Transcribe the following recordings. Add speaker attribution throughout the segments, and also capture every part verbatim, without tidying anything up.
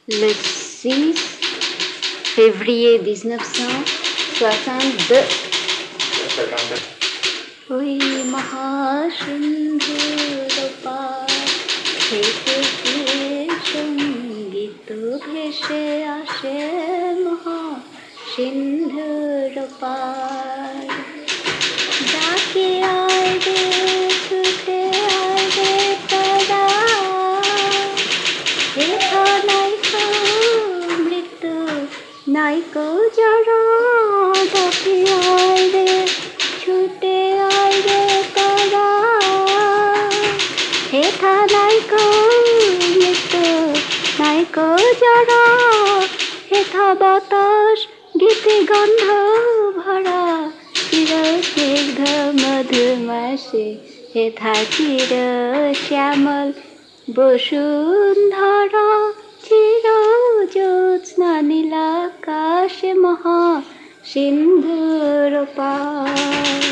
Speaker 1: le six février mille neuf cent soixante-deux. Oui, মহাসিন্ধুর থেকে সঙ্গীত ভেসে আসে মহাসিন্ধুর পার ডাকে আয় রে ছুটে আয় রে তারা হেথা নাইকো মৃত্যু নাইকো যারা ডাকে আয় রে ছুটে আয় রে তারা হেথা নাইকো মৃত্যু নাইকো যারা হেথা বাতাস গীতে গন্ধ ভরা চিরস্নিগ্ধ মধুমাসে হেথা চির শ্যামল বসুন্ধরা চির জ্যোৎস্না নীলাকাশ মহা সিন্ধুর পার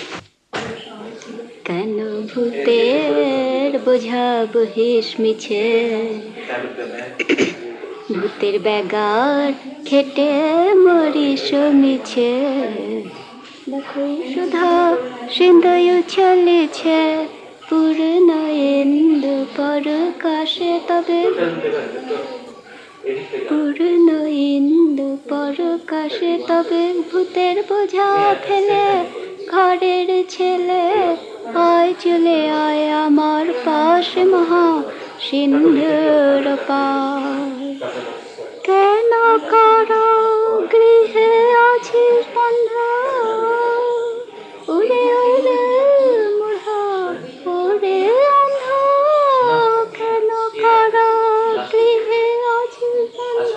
Speaker 1: কেন ভূতের বোঝা বহিস মিছে ভূতের ব্যাগার খেটে মরিস মিছে দেখো সুধা সিন্ধু চলেছে পূর্ণ ইন্দু পরকাশে তবে পূর্ণ ইন্দু পরকাশে তবে ভূতের বোঝা ফেলে ঘরের ছেলে আয় চলে আয় আমার পাশে মহা সিন্ধুর পার কেন কারো গৃহে আছিস বন্ধ উড়ে উড়ে মূঢ়া ওরে অন্ধ কেন কারো গৃহে আছিস বন্ধ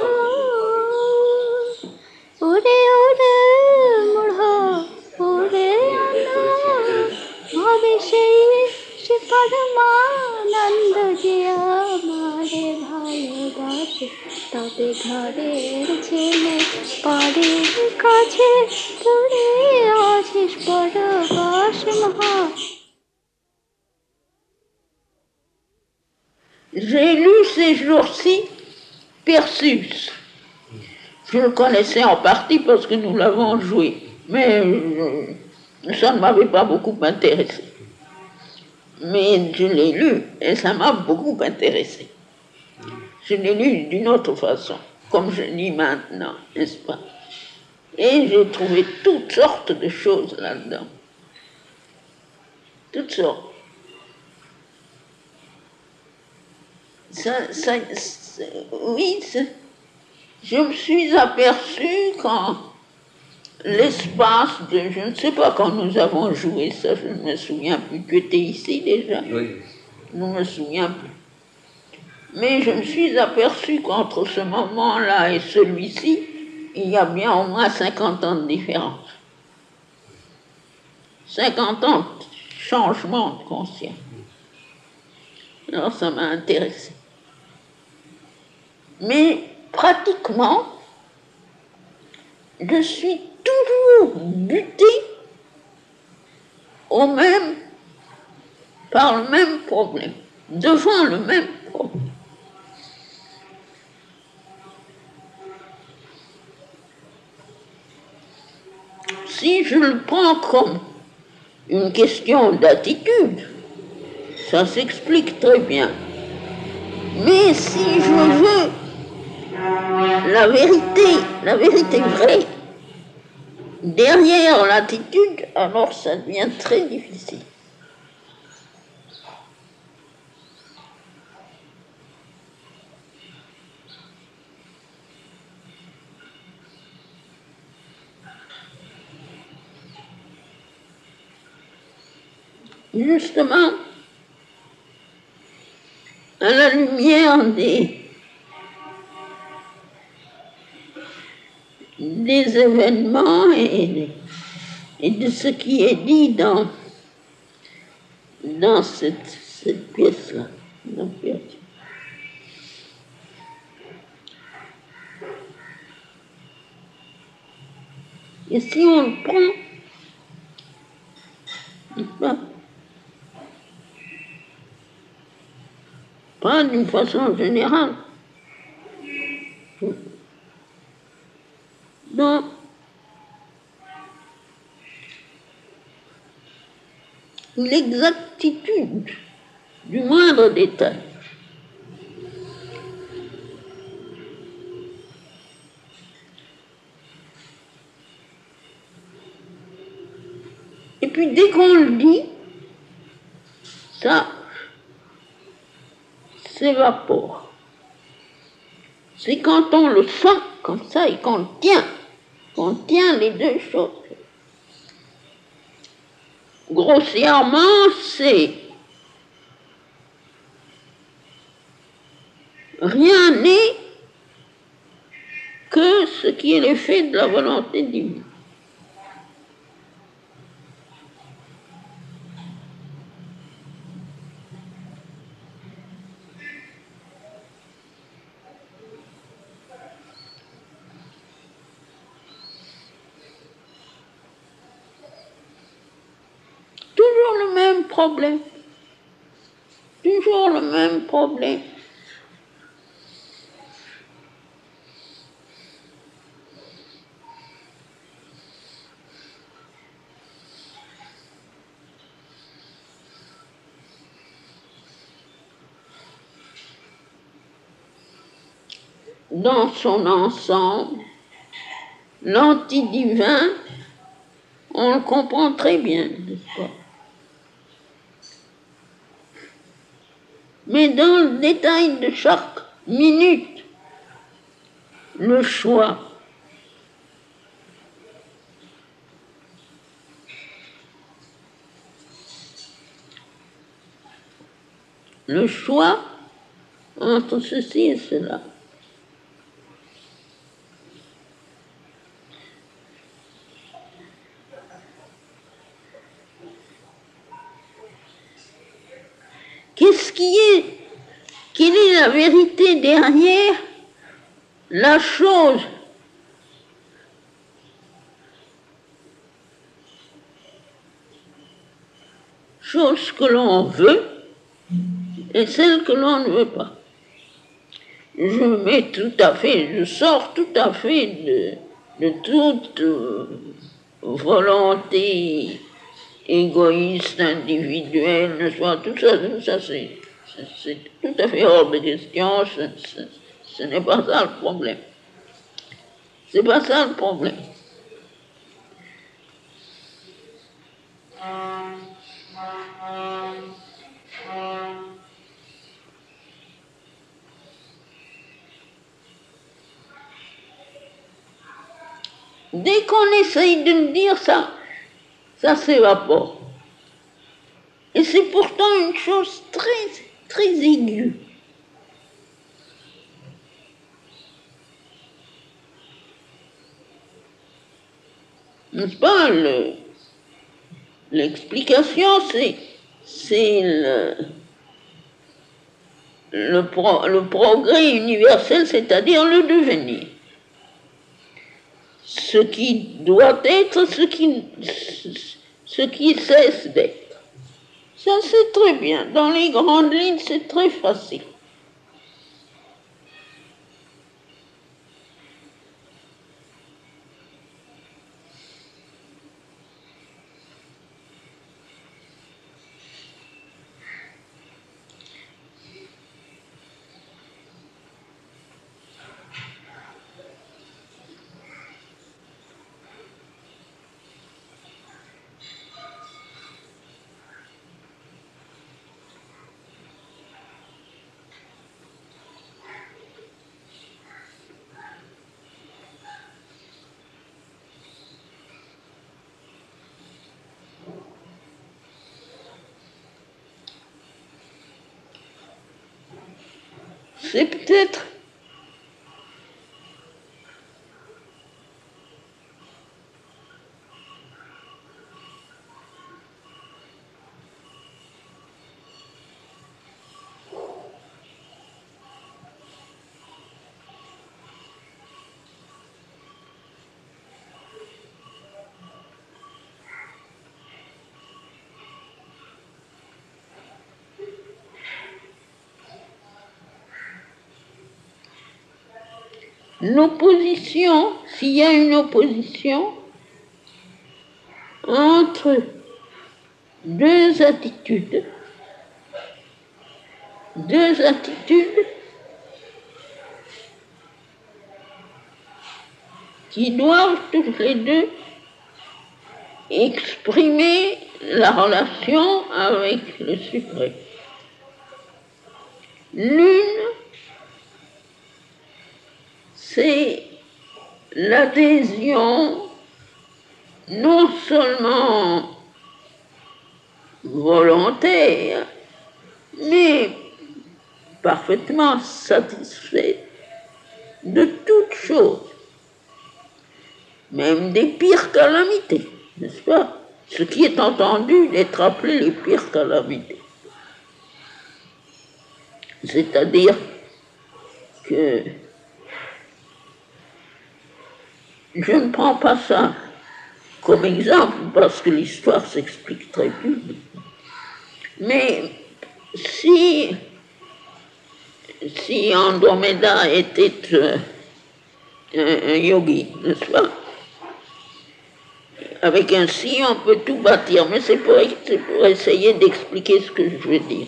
Speaker 1: উড়ে উড়ে মূঢ়া ওরে অন্ধ ভাবে সেই সে পরমানন্দ যে আমারে ভালোবাসে তবে ঘরের ছেলে পরের কাছে তোরে আছিস পরবাস মহা।
Speaker 2: J'ai lu ces jours-ci Perseus. Je le connaissais en partie parce que nous l'avons joué, mais je, ça ne m'avait pas beaucoup intéressé. Mais je l'ai lu et ça m'a beaucoup intéressé. Je l'ai lu d'une autre façon, comme je lis maintenant, n'est-ce pas? Et j'ai trouvé toutes sortes de choses là-dedans. Toutes sortes. Ça, ça, oui, je me suis aperçue quand l'espace de, je ne sais pas quand nous avons joué ça, je ne me souviens plus. Tu étais ici déjà?
Speaker 3: Oui.
Speaker 2: Je ne me souviens plus. Mais je me suis aperçue qu'entre ce moment-là et celui-ci, il y a bien au moins cinquante ans de différence. cinquante ans de changement de conscience. Alors ça m'a intéressée. Mais pratiquement, je suis toujours butée au même, par le même problème, devant le même problème. Si je le prends comme une question d'attitude, ça s'explique très bien. Mais si je veux la vérité, la vérité vraie, derrière l'attitude, alors ça devient très difficile. Justement, à la lumière des, des événements et, et de ce qui est dit dans, dans cette, cette pièce-là. Dans pièce. Et si on le prend, pas, pas d'une façon générale, dans l'exactitude du moindre détail. Et puis dès qu'on le dit, ça s'évapore. C'est quand on le sent comme ça et qu'on tient, qu'on tient les deux choses. Grossièrement, c'est rien n'est que ce qui est l'effet de la volonté divine. Toujours le même problème. Toujours le même problème. Dans son ensemble, l'antidivin, on le comprend très bien, n'est-ce pas? Mais dans le détail de chaque minute, le choix, le choix entre ceci et cela. Qu'est-ce qui est, quelle est la vérité derrière la chose chose que l'on veut et celle que l'on ne veut pas. Je mets tout à fait, je sors tout à fait de, de toute euh, volonté égoïste, individuelle, ne soit tout ça, tout ça c'est, c'est, c'est tout à fait hors de question, ce, ce, ce n'est pas ça le problème. C'est pas ça le problème. Dès qu'on essaye de me dire ça, ça s'évapore. Et c'est pourtant une chose très, très aiguë. N'est-ce pas? Le, l'explication, c'est, c'est le, le, pro, le progrès universel, c'est-à-dire le devenir. Ce qui doit être, ce qui, ce qui cesse d'être. Ça, c'est très bien. Dans les grandes lignes, c'est très facile. C'est peut-être l'opposition, s'il y a une opposition entre deux attitudes, deux attitudes qui doivent toutes les deux exprimer la relation avec le suprême. L'une, c'est l'adhésion non seulement volontaire, mais parfaitement satisfait de toutes choses, même des pires calamités, n'est-ce pas? Ce qui est entendu d'être appelé les pires calamités. C'est-à-dire que je ne prends pas ça comme exemple parce que l'histoire s'explique très bien. Mais si, si Andromeda était euh, un, un yogi, n'est-ce pas? Avec un si, on peut tout bâtir, mais c'est pour, c'est pour essayer d'expliquer ce que je veux dire.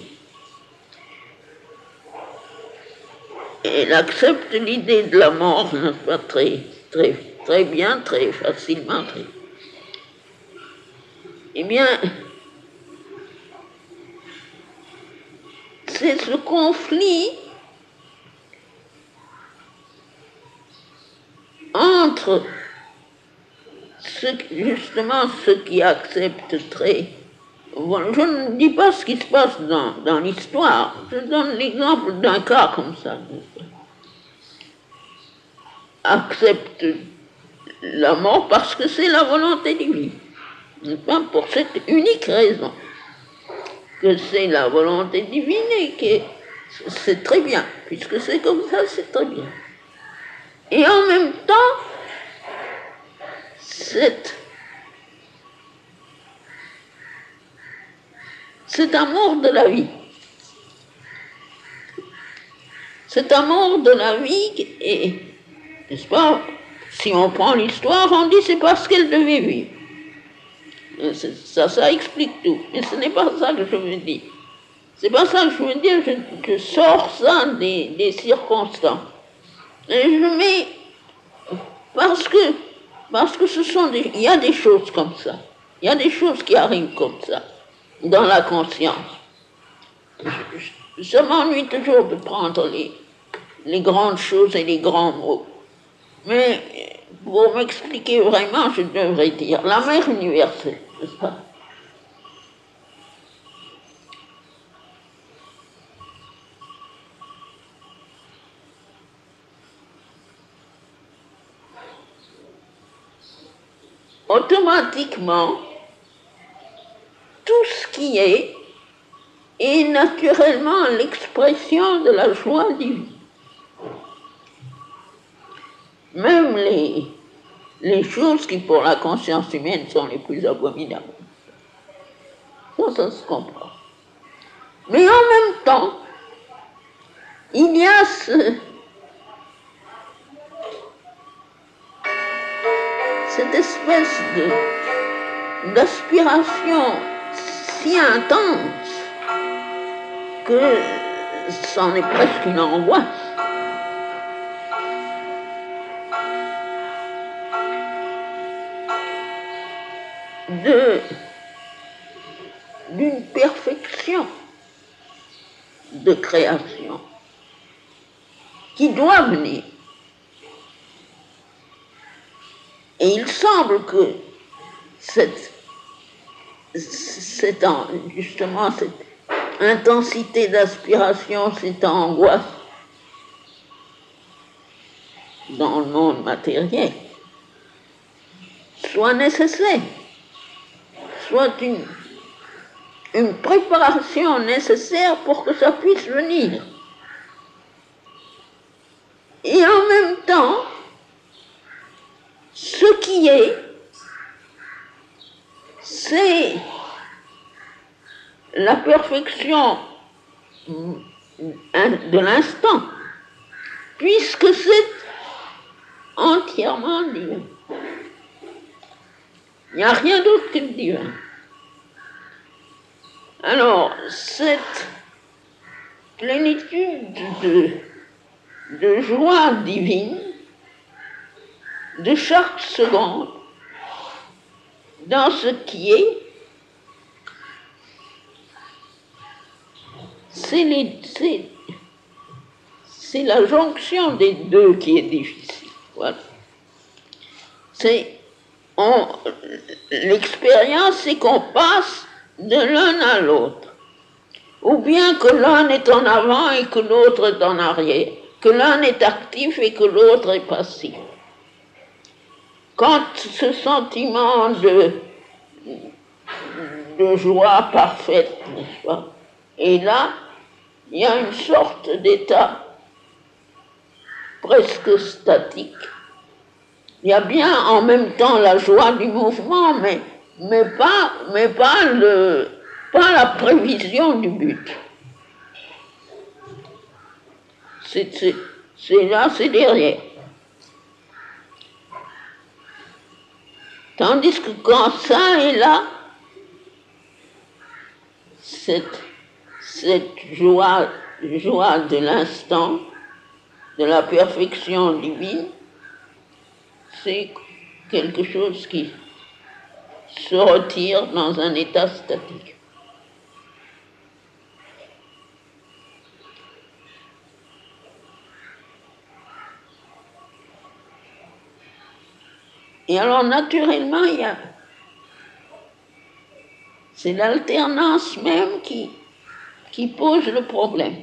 Speaker 2: Elle accepte l'idée de la mort, n'est-ce pas, très, très, très bien, très facilement, très. Eh bien, c'est ce conflit entre ceux, justement ceux qui acceptent très. Bon, je ne dis pas ce qui se passe dans, dans l'histoire, je donne l'exemple d'un cas comme ça. Accepte la mort parce que c'est la volonté divine. Pas pour cette unique raison que c'est la volonté divine et que c'est très bien, puisque c'est comme ça, c'est très bien. Et en même temps, cette, cet amour de la vie, cet amour de la vie, et, n'est-ce pas, si on prend l'histoire, on dit c'est parce qu'elle devait vivre. Ça, ça explique tout. Mais ce n'est pas ça que je veux dire. C'est pas ça que je veux dire. Je, je sors ça des, des circonstances. Et je mets... Parce que, parce que ce sont des... Il y a des choses comme ça. Il y a des choses qui arrivent comme ça, dans la conscience. Je, je, ça m'ennuie toujours de prendre les, les grandes choses et les grands mots. Mais pour m'expliquer vraiment, je devrais dire la mère universelle, n'est-ce pas? Automatiquement, tout ce qui est est naturellement l'expression de la joie divine. Même les, les choses qui pour la conscience humaine sont les plus abominables. Ça, ça se comprend. Mais en même temps, il y a ce, cette espèce de, d'aspiration si intense que c'en est presque une angoisse. De, d'une perfection de création qui doit venir. Et il semble que cette, cette justement cette intensité d'aspiration, cette angoisse dans le monde matériel soit nécessaire, soit une, une préparation nécessaire pour que ça puisse venir. Et en même temps, ce qui est, c'est la perfection de l'instant, puisque c'est entièrement divin. Il n'y a rien d'autre que le divin. Alors, cette plénitude de, de joie divine, de chaque seconde, dans ce qui est, c'est, les, c'est, c'est la jonction des deux qui est difficile. Voilà. C'est, on, l'expérience, c'est qu'on passe de l'un à l'autre. Ou bien que l'un est en avant et que l'autre est en arrière, que l'un est actif et que l'autre est passif. Quand ce sentiment de, de joie parfaite, n'est-ce pas, est là, il y a une sorte d'état presque statique. Il y a bien en même temps la joie du mouvement, mais, mais, pas, mais pas, le, pas la prévision du but. C'est, c'est, c'est là, c'est derrière. Tandis que quand ça est là, cette, cette joie, joie de l'instant, de la perfection divine, c'est quelque chose qui se retire dans un état statique. Et alors, naturellement, il y a... c'est l'alternance même qui, qui pose le problème.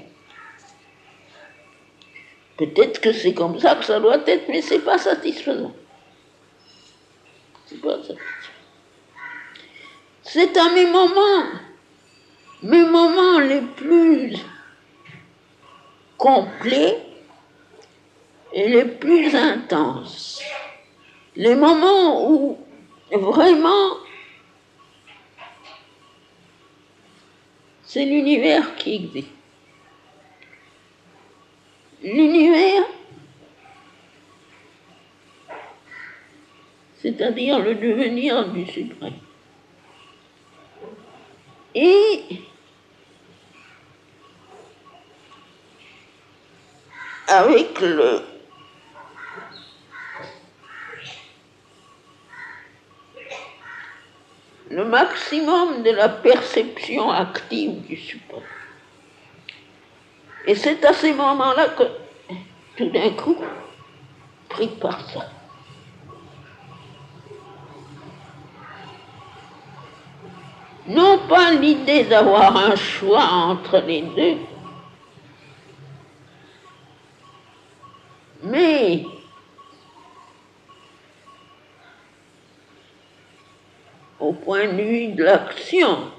Speaker 2: Peut-être que c'est comme ça que ça doit être, mais ce n'est pas satisfaisant. C'est pas satisfaisant. C'est à mes moments, mes moments les plus complets et les plus intenses. Les moments où vraiment c'est l'univers qui existe. L'univers, c'est-à-dire le devenir du suprême. Et avec le le maximum de la perception active du suprême. Et c'est à ces moments-là que, tout d'un coup, pris par ça, non pas l'idée d'avoir un choix entre les deux, mais au point de vue de l'action,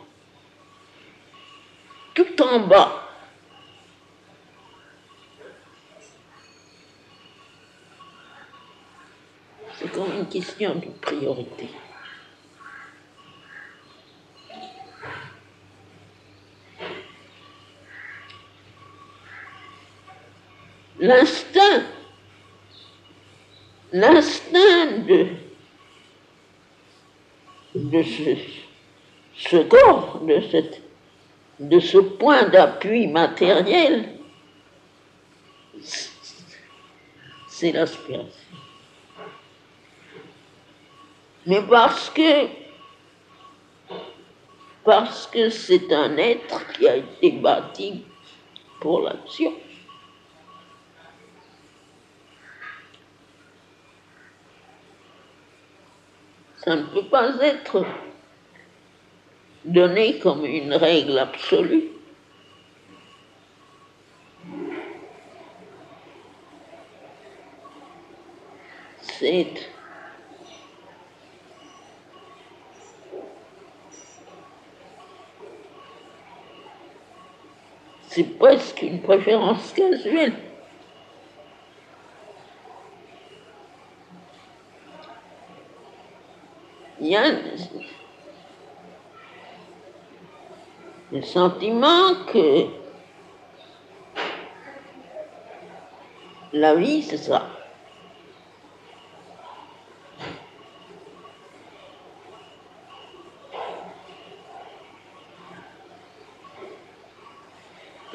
Speaker 2: tout en bas, c'est comme une question de priorité. L'instinct, l'instinct de, de ce, ce corps, de, cette, de ce point d'appui matériel, c'est l'aspiration. Mais parce que, parce que c'est un être qui a été bâti pour l'action. Ça ne peut pas être donné comme une règle absolue. C'est c'est presque une préférence casuelle. Il y a le sentiment que la vie, c'est ça.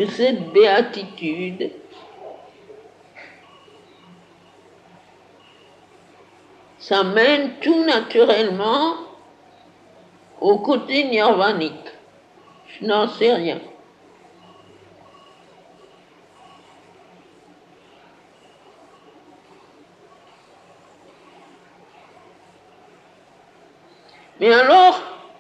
Speaker 2: que cette béatitude ça mène tout naturellement au côté nirvanique. Je n'en sais rien. Mais alors,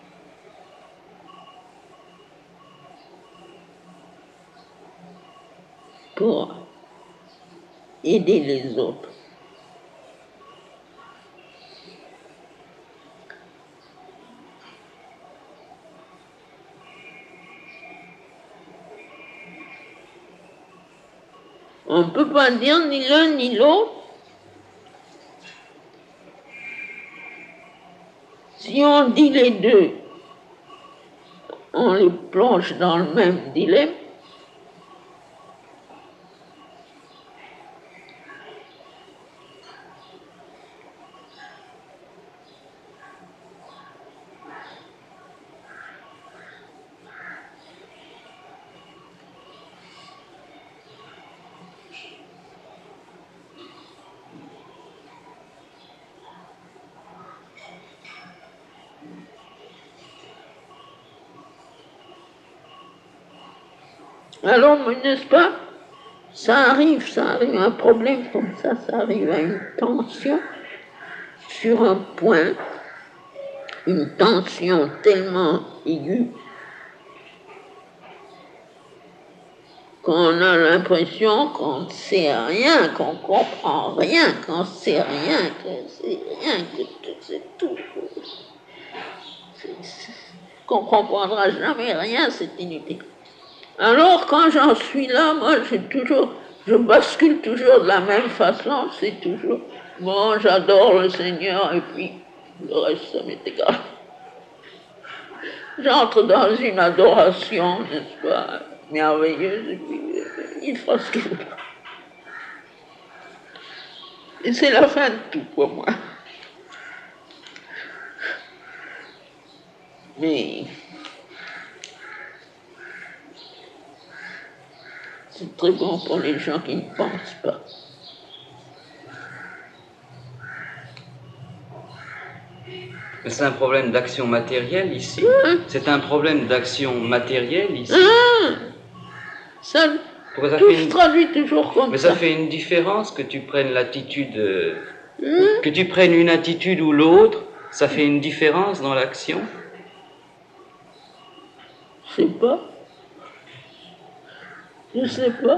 Speaker 2: pour aider les autres, on ne peut pas dire ni l'un ni l'autre. Si on dit les deux, on les plonge dans le même dilemme. Alors, n'est-ce pas, ça arrive, ça arrive, un problème comme ça, ça arrive à une tension sur un point, une tension tellement aiguë qu'on a l'impression qu'on ne sait rien, qu'on ne comprend rien, qu'on ne sait rien, que c'est rien, que c'est tout. Qu'on ne comprendra jamais rien, c'est inutile. Alors, quand j'en suis là, moi, j'ai toujours, je bascule toujours de la même façon, c'est toujours, bon, j'adore le Seigneur, et puis le reste, ça m'est égal. J'entre dans une adoration, n'est-ce pas, merveilleuse, et puis il fera ce qu'il veut. Et c'est la fin de tout pour moi. Mais c'est très bon pour les gens qui ne pensent pas.
Speaker 3: C'est un problème d'action matérielle ici.
Speaker 2: Hein?
Speaker 3: C'est un problème d'action matérielle ici.
Speaker 2: Hein? Ça,
Speaker 3: ça
Speaker 2: tout
Speaker 3: fait
Speaker 2: se
Speaker 3: une...
Speaker 2: traduit toujours comme
Speaker 3: Mais
Speaker 2: ça.
Speaker 3: ça fait une différence que tu prennes l'attitude, euh,
Speaker 2: Hein?
Speaker 3: que tu prennes une attitude ou l'autre. Ça fait une différence dans l'action.
Speaker 2: Je sais pas. Je sais pas.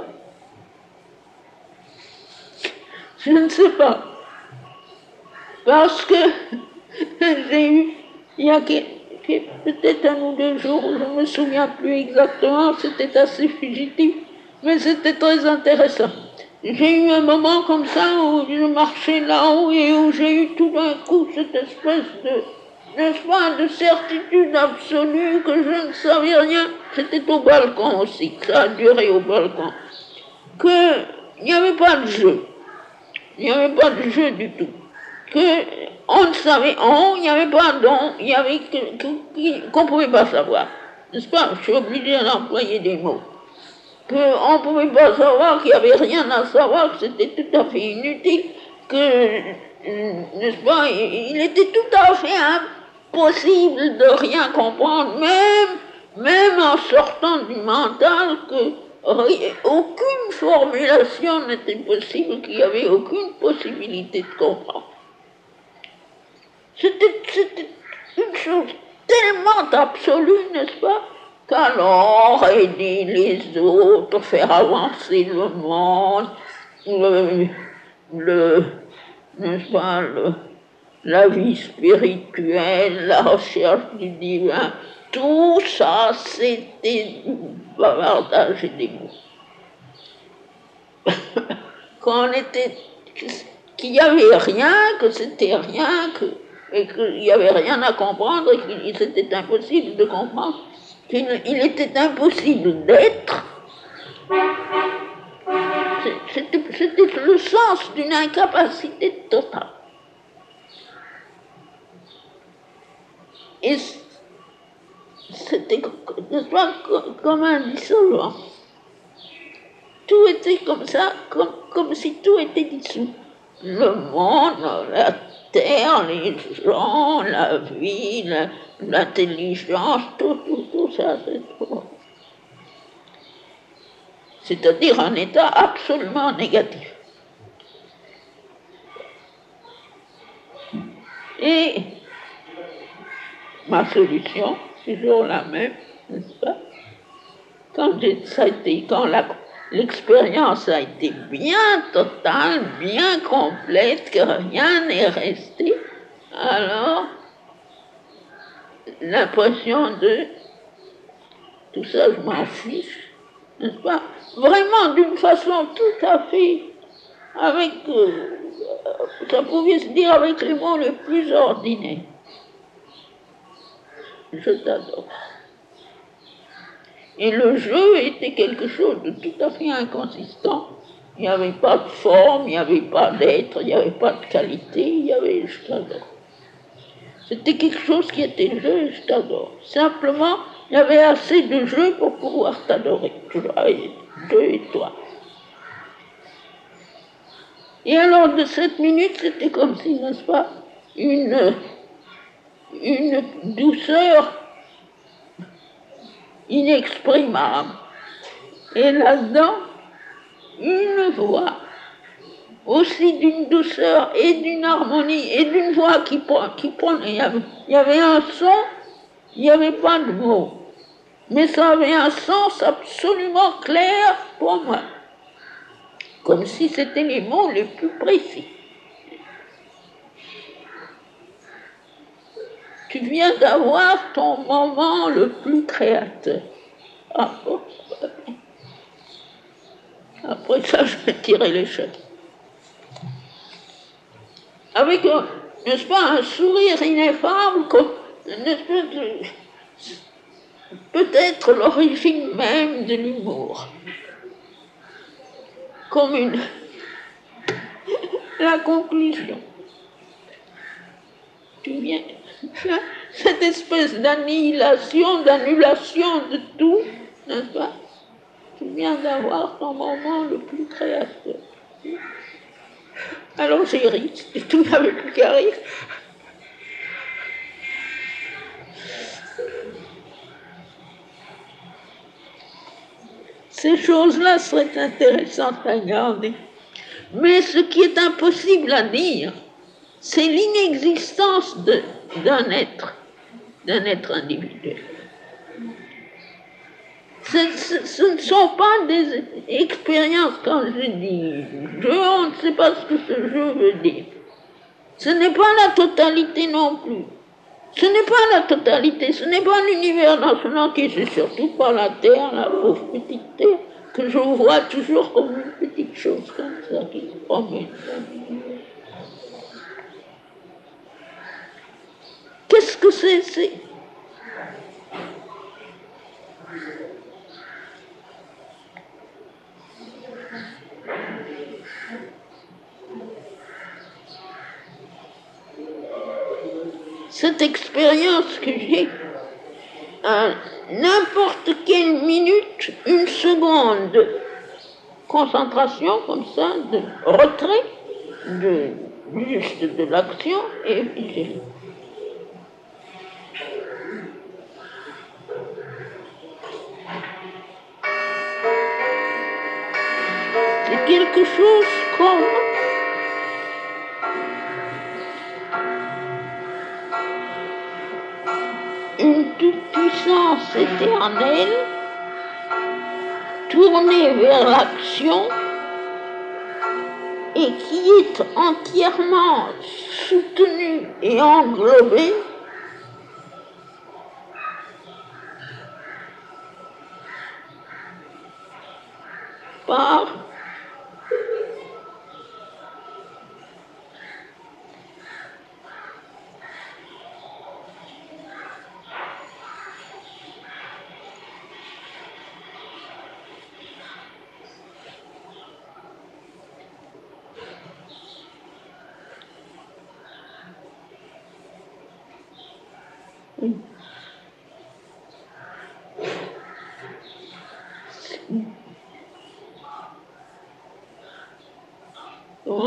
Speaker 2: Je ne sais pas. Parce que j'ai eu, il y a peut-être un ou deux jours, je ne me souviens plus exactement, c'était assez fugitif, mais c'était très intéressant. J'ai eu un moment comme ça où je marchais là-haut et où j'ai eu tout d'un coup cette espèce de, n'est-ce pas, de certitude absolue que je ne savais rien. C'était au balcon aussi, que ça a duré au balcon. Qu'il n'y avait pas de jeu. Il n'y avait pas de jeu du tout. Qu'on ne savait, on, il n'y avait pas d'on, il y avait que, que, qu'on ne pouvait pas savoir. N'est-ce pas? Je suis obligé d'employer des mots. Qu'on ne pouvait pas savoir, qu'il n'y avait rien à savoir, que c'était tout à fait inutile, que, n'est-ce pas, il était tout à fait impossible de rien comprendre, même, même en sortant du mental, que aucune formulation n'était possible, qu'il n'y avait aucune possibilité de comprendre. C'était, c'était une chose tellement absolue, n'est-ce pas, qu'alors aider les autres, faire avancer le monde, le, le n'est-ce pas, le, la vie spirituelle, la recherche du divin, tout ça, c'était du bavardage et des mots. Qu'on était, qu'il n'y avait rien, que c'était rien, que, et qu'il n'y avait rien à comprendre, et qu'il c'était impossible de comprendre, qu'il il était impossible d'être. C'était, c'était le sens d'une incapacité totale. Et c'était, n'est-ce pas, comme un dissolvant. tout était comme ça, comme, comme si tout était dissous. Le monde, la terre, les gens, la vie, la- l'intelligence, tout, tout, tout ça, c'est tout. C'est-à-dire un état absolument négatif. Et ma solution, toujours la même, n'est-ce pas? Quand, j'ai, ça a été, quand la, l'expérience a été bien totale, bien complète, que rien n'est resté, alors l'impression de tout ça, je m'en fiche, n'est-ce pas? Vraiment d'une façon tout à fait, avec, euh, ça pouvait se dire avec les mots les plus ordinaires. Je t'adore. Et le jeu était quelque chose de tout à fait inconsistant. Il n'y avait pas de forme, il n'y avait pas d'être, il n'y avait pas de qualité, il y avait je t'adore. C'était quelque chose qui était jeu et je t'adore. Simplement, il y avait assez de jeu pour pouvoir t'adorer. Jeu et toi. Et alors, de cette minute, c'était comme si, n'est-ce pas, une, une douceur inexprimable. Et là-dedans, une voix aussi d'une douceur et d'une harmonie et d'une voix qui, qui prenait. Il y, avait, il y avait un son, il n'y avait pas de mots. Mais ça avait un sens absolument clair pour moi. Comme si c'était les mots les plus précis. Tu viens d'avoir ton moment le plus créateur. Ah, oh, après ça, je vais tirer l'échelle. Avec, un, n'est-ce pas, un sourire ineffable, comme une espèce de... peut-être l'origine même de l'humour. Comme une... la conclusion. Tu viens... cette espèce d'annihilation, d'annulation de tout, n'est-ce pas? Tu viens d'avoir ton moment le plus créateur. Alors j'ai ri, tout n'avait plus qu'à rire. Ces choses-là seraient intéressantes à garder. Mais ce qui est impossible à dire, c'est l'inexistence de, d'un être, d'un être individuel. Ce, ce, ce ne sont pas des expériences, quand je dis je, on ne sait pas ce que ce jeu veut dire. Ce n'est pas la totalité non plus. Ce n'est pas la totalité, ce n'est pas l'univers dans son entier, c'est surtout pas la Terre, la pauvre petite Terre, que je vois toujours comme une petite chose comme ça qui se promène. Qu'est-ce que c'est, c'est cette expérience que j'ai, à n'importe quelle minute, une seconde de concentration comme ça, de retrait, de, juste de l'action, et puis j'ai... C'est quelque chose comme une toute-puissance éternelle tournée vers l'action et qui est entièrement soutenue et englobée par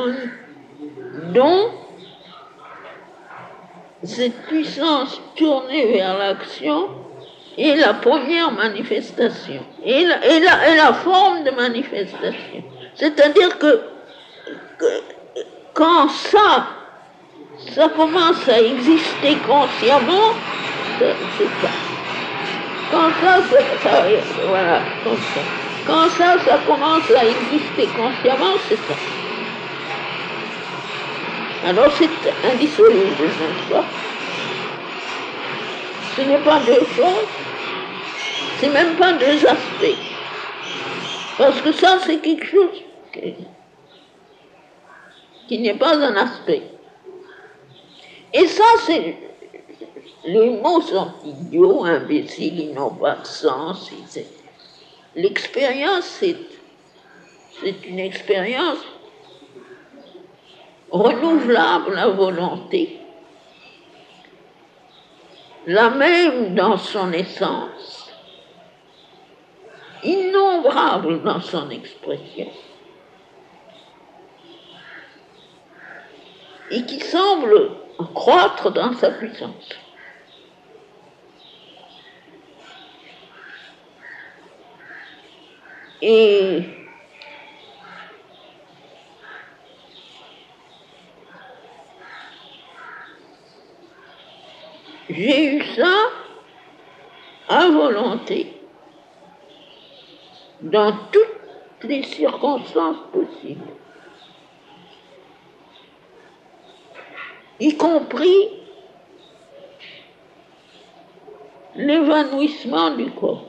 Speaker 2: harmonie, dont cette puissance tournée vers l'action est la première manifestation, et la, et la, et la forme de manifestation. C'est-à-dire que, que quand ça, ça commence à exister consciemment, c'est ça. Quand ça, ça, ça, voilà, comme ça. Quand ça, ça commence à exister consciemment, c'est ça. Alors c'est indissoluble, n'est-ce pas? Ce n'est pas deux choses, c'est même pas deux aspects. Parce que ça, c'est quelque chose qui, qui n'est pas un aspect. Et ça, c'est... Les mots sont idiots, imbéciles, ils n'ont pas de sens. L'expérience, c'est, c'est une expérience renouvelable à volonté, la même dans son essence, innombrable dans son expression, et qui semble croître dans sa puissance. Et j'ai eu ça à volonté, dans toutes les circonstances possibles, y compris l'évanouissement du corps.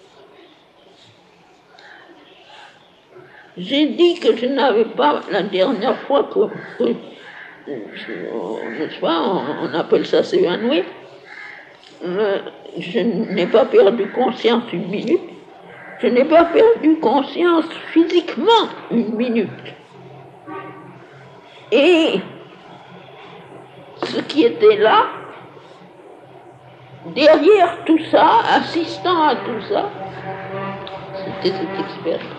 Speaker 2: J'ai dit que je n'avais pas, la dernière fois que, que n'est-ce pas, on, on appelle ça s'évanouir, euh, je n'ai pas perdu conscience une minute, je n'ai pas perdu conscience physiquement une minute. Et ce qui était là, derrière tout ça, assistant à tout ça, c'était cette expérience.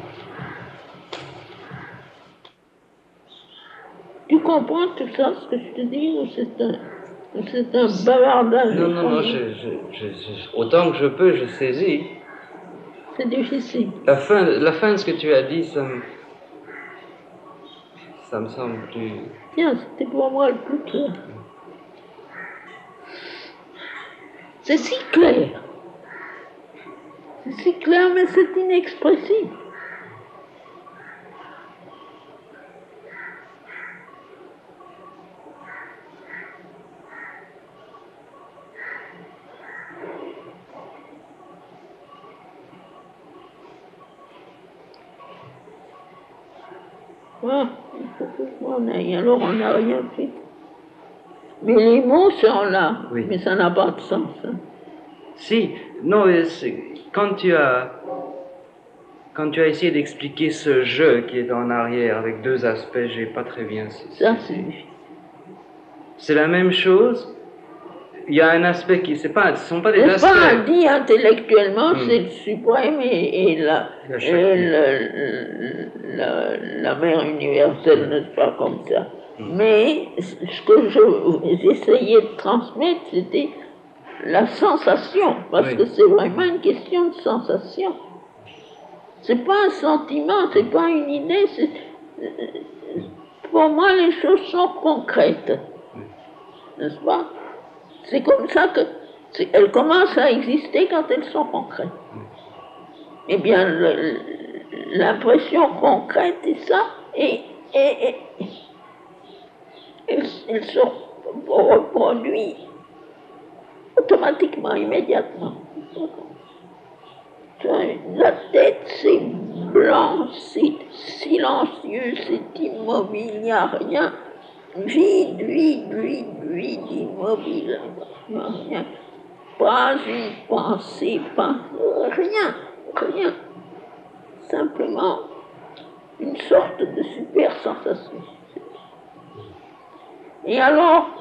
Speaker 2: Tu comprends tout ça, ce que je te dis, ou c'est un, ou c'est un bavardage?
Speaker 3: Non, non, non, je, je, je, je, autant que je peux, je saisis.
Speaker 2: C'est difficile.
Speaker 3: La fin, la fin de ce que tu as dit, ça me, ça me semble plus...
Speaker 2: Tiens, c'était pour moi le plus clair. C'est si clair. C'est si clair, mais c'est inexpressible. Ah, il faut qu'on aille, alors on n'a rien fait. Mais les mots sont là,
Speaker 3: oui.
Speaker 2: Mais ça n'a pas de sens. Hein.
Speaker 3: Si, non, quand tu as, quand tu as essayé d'expliquer ce jeu qui est en arrière avec deux aspects, j'ai pas très bien saisi.
Speaker 2: Ça, c'est...
Speaker 3: C'est la même chose. Il y a un aspect qui, c'est pas, ce sont pas des
Speaker 2: n'est-ce
Speaker 3: aspects.
Speaker 2: pas, dit intellectuellement,
Speaker 3: Hmm.
Speaker 2: c'est le suprême et, et, la,
Speaker 3: La
Speaker 2: et le, la, la mère universelle, n'est-ce pas, comme ça.
Speaker 3: Hmm.
Speaker 2: Mais ce que je, j'essayais de transmettre, c'était la sensation, parce
Speaker 3: Oui.
Speaker 2: que c'est vraiment une question de sensation. C'est pas un sentiment, c'est pas une idée, c'est, pour moi, les choses sont concrètes,
Speaker 3: Oui.
Speaker 2: n'est-ce pas? C'est comme ça que elles commencent à exister quand elles sont concrètes. Eh bien, le, l'impression concrète est ça, et, et, et elle, elle se reproduit automatiquement, immédiatement. La tête, c'est blanc, c'est silencieux, c'est immobile, il n'y a rien. Vide, vide, vide, vide, immobile, rien. Pas une pensée, pas rien, rien. Simplement une sorte de super sensation. Et alors,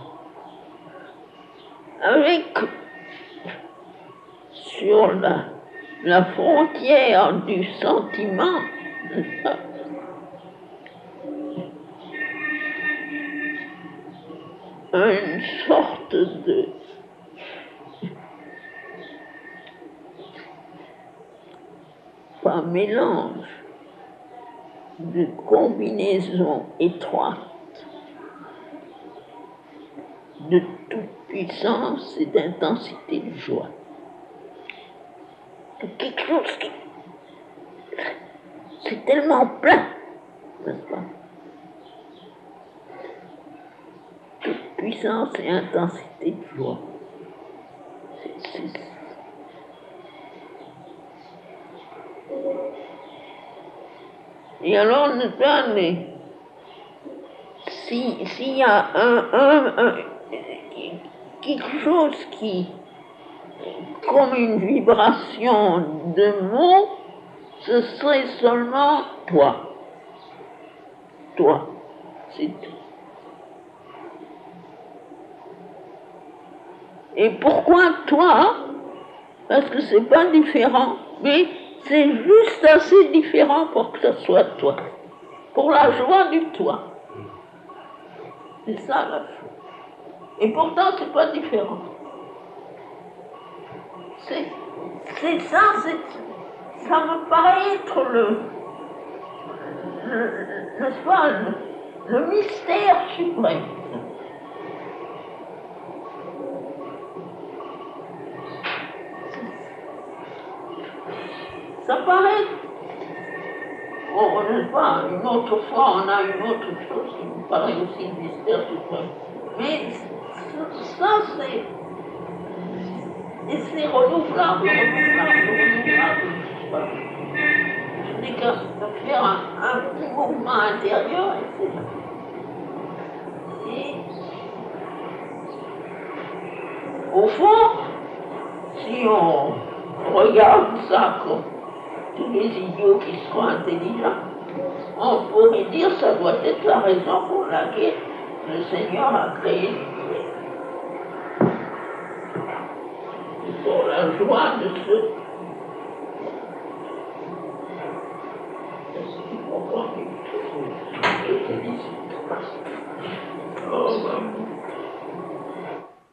Speaker 2: avec, sur la, la frontière du sentiment, une sorte de pas mélange, de combinaison étroite de toute puissance et d'intensité de joie. Quelque chose qui... C'est tellement plein, n'est-ce pas? Toute puissance et intensité de joie. C'est, c'est... Et alors, n'est-ce pas, mais si, s'il y a un, un, un, quelque chose qui, comme une vibration de mots, ce serait seulement toi. Toi, c'est tout. Et pourquoi toi? Parce que c'est pas différent, mais c'est juste assez différent pour que ce soit toi. Pour la joie du toi. C'est ça la chose. Et pourtant, c'est pas différent. C'est, c'est ça, c'est, ça me paraît être le, le, n'est-ce pas, le, le mystère suprême. Ça paraît, oh, n'est-ce pas, une autre fois, on a une autre chose qui me paraît aussi le mystère suprême. Mais ça, c'est, et c'est renouvelable, renouvelable, renouvelable. Je n'ai qu'à faire un, un petit mouvement intérieur et c'est là. Et au fond, si on regarde ça comme tous les idiots qui sont intelligents, on pourrait dire que ça doit être la raison pour laquelle le Seigneur a créé l'univers. Pour la joie de ceux